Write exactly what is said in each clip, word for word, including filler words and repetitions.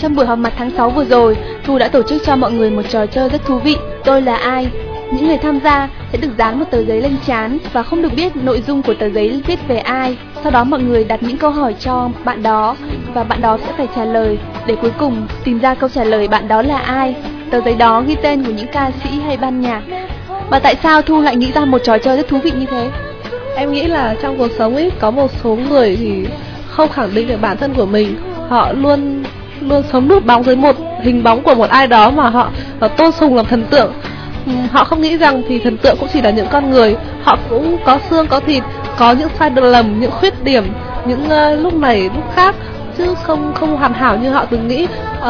Trong buổi họp mặt tháng sáu vừa rồi, Thu đã tổ chức cho mọi người một trò chơi rất thú vị, Tôi là ai. Những người tham gia sẽ được dán một tờ giấy lên trán và không được biết nội dung của tờ giấy viết về ai. Sau đó mọi người đặt những câu hỏi cho bạn đó và bạn đó sẽ phải trả lời, để cuối cùng tìm ra câu trả lời bạn đó là ai. Tờ giấy đó ghi tên của những ca sĩ hay ban nhạc. Và tại sao Thu lại nghĩ ra một trò chơi rất thú vị như thế? Em nghĩ là trong cuộc sống ấy có một số người thì không khẳng định được bản thân của mình. Họ luôn luôn sống núp bóng dưới một hình bóng của một ai đó mà họ, họ tôn sùng làm thần tượng. Họ không nghĩ rằng thì thần tượng cũng chỉ là những con người. Họ cũng có xương có thịt, có những sai lầm, những khuyết điểm, những uh, lúc này lúc khác, chứ không không hoàn hảo như họ từng nghĩ. uh,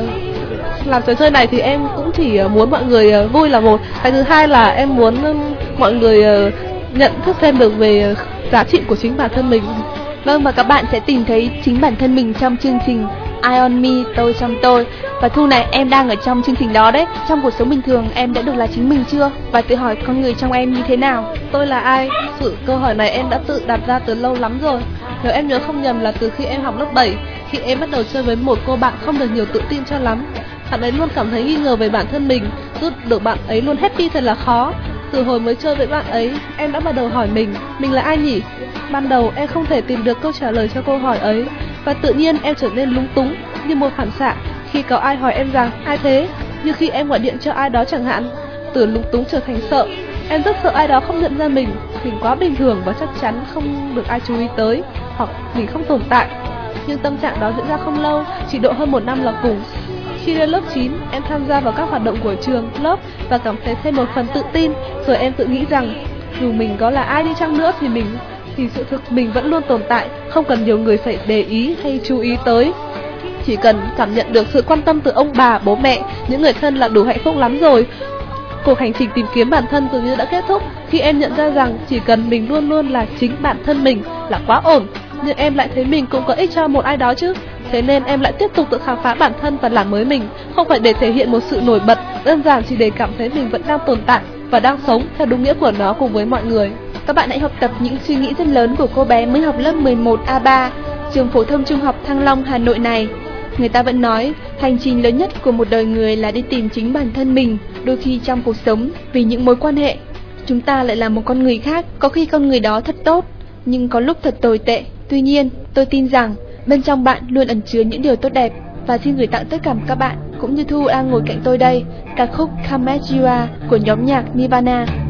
Làm trò chơi này thì em cũng chỉ muốn mọi người vui là một. Cái thứ hai là em muốn mọi người nhận thức thêm được về giá trị của chính bản thân mình. Vâng, và các bạn sẽ tìm thấy chính bản thân mình trong chương trình I on Me, tôi trong tôi. Và Thu này, em đang ở trong chương trình đó đấy. Trong cuộc sống bình thường em đã được là chính mình chưa? Và tự hỏi con người trong em như thế nào? Tôi là ai? Sự câu hỏi này em đã tự đặt ra từ lâu lắm rồi. Nếu em nhớ không nhầm là từ khi em học lớp bảy, khi em bắt đầu chơi với một cô bạn không được nhiều tự tin cho lắm. Bạn ấy luôn cảm thấy nghi ngờ về bản thân mình, giúp được bạn ấy luôn happy thật là khó. Từ hồi mới chơi với bạn ấy, em đã bắt đầu hỏi mình, mình là ai nhỉ? Ban đầu em không thể tìm được câu trả lời cho câu hỏi ấy, và tự nhiên em trở nên lúng túng như một phản xạ khi có ai hỏi em rằng ai thế, như khi em gọi điện cho ai đó chẳng hạn. Từ lúng túng trở thành sợ, em rất sợ ai đó không nhận ra mình, mình quá bình thường và chắc chắn không được ai chú ý tới, hoặc mình không tồn tại. Nhưng tâm trạng đó diễn ra không lâu, chỉ độ hơn một năm là cùng. Khi lên lớp chín, em tham gia vào các hoạt động của trường, lớp và cảm thấy thêm một phần tự tin. Rồi em tự nghĩ rằng dù mình có là ai đi chăng nữa thì mình thì sự thực mình vẫn luôn tồn tại, không cần nhiều người phải để ý hay chú ý tới. Chỉ cần cảm nhận được sự quan tâm từ ông bà, bố mẹ, những người thân là đủ hạnh phúc lắm rồi. Cuộc hành trình tìm kiếm bản thân dường như đã kết thúc khi em nhận ra rằng chỉ cần mình luôn luôn là chính bản thân mình là quá ổn. Nhưng em lại thấy mình cũng có ích cho một ai đó chứ. Thế nên em lại tiếp tục tự khám phá bản thân và làm mới mình, không phải để thể hiện một sự nổi bật, đơn giản chỉ để cảm thấy mình vẫn đang tồn tại và đang sống theo đúng nghĩa của nó cùng với mọi người. Các bạn hãy học tập những suy nghĩ rất lớn của cô bé mới học lớp mười một A ba, trường phổ thông trung học Thăng Long, Hà Nội này. Người ta vẫn nói, hành trình lớn nhất của một đời người là đi tìm chính bản thân mình. Đôi khi trong cuộc sống, vì những mối quan hệ, chúng ta lại là một con người khác. Có khi con người đó thật tốt, nhưng có lúc thật tồi tệ. Tuy nhiên, tôi tin rằng bên trong bạn luôn ẩn chứa những điều tốt đẹp. Và xin gửi tặng tất cả các bạn, cũng như Thu đang ngồi cạnh tôi đây, ca khúc Come As You Are của nhóm nhạc Nirvana.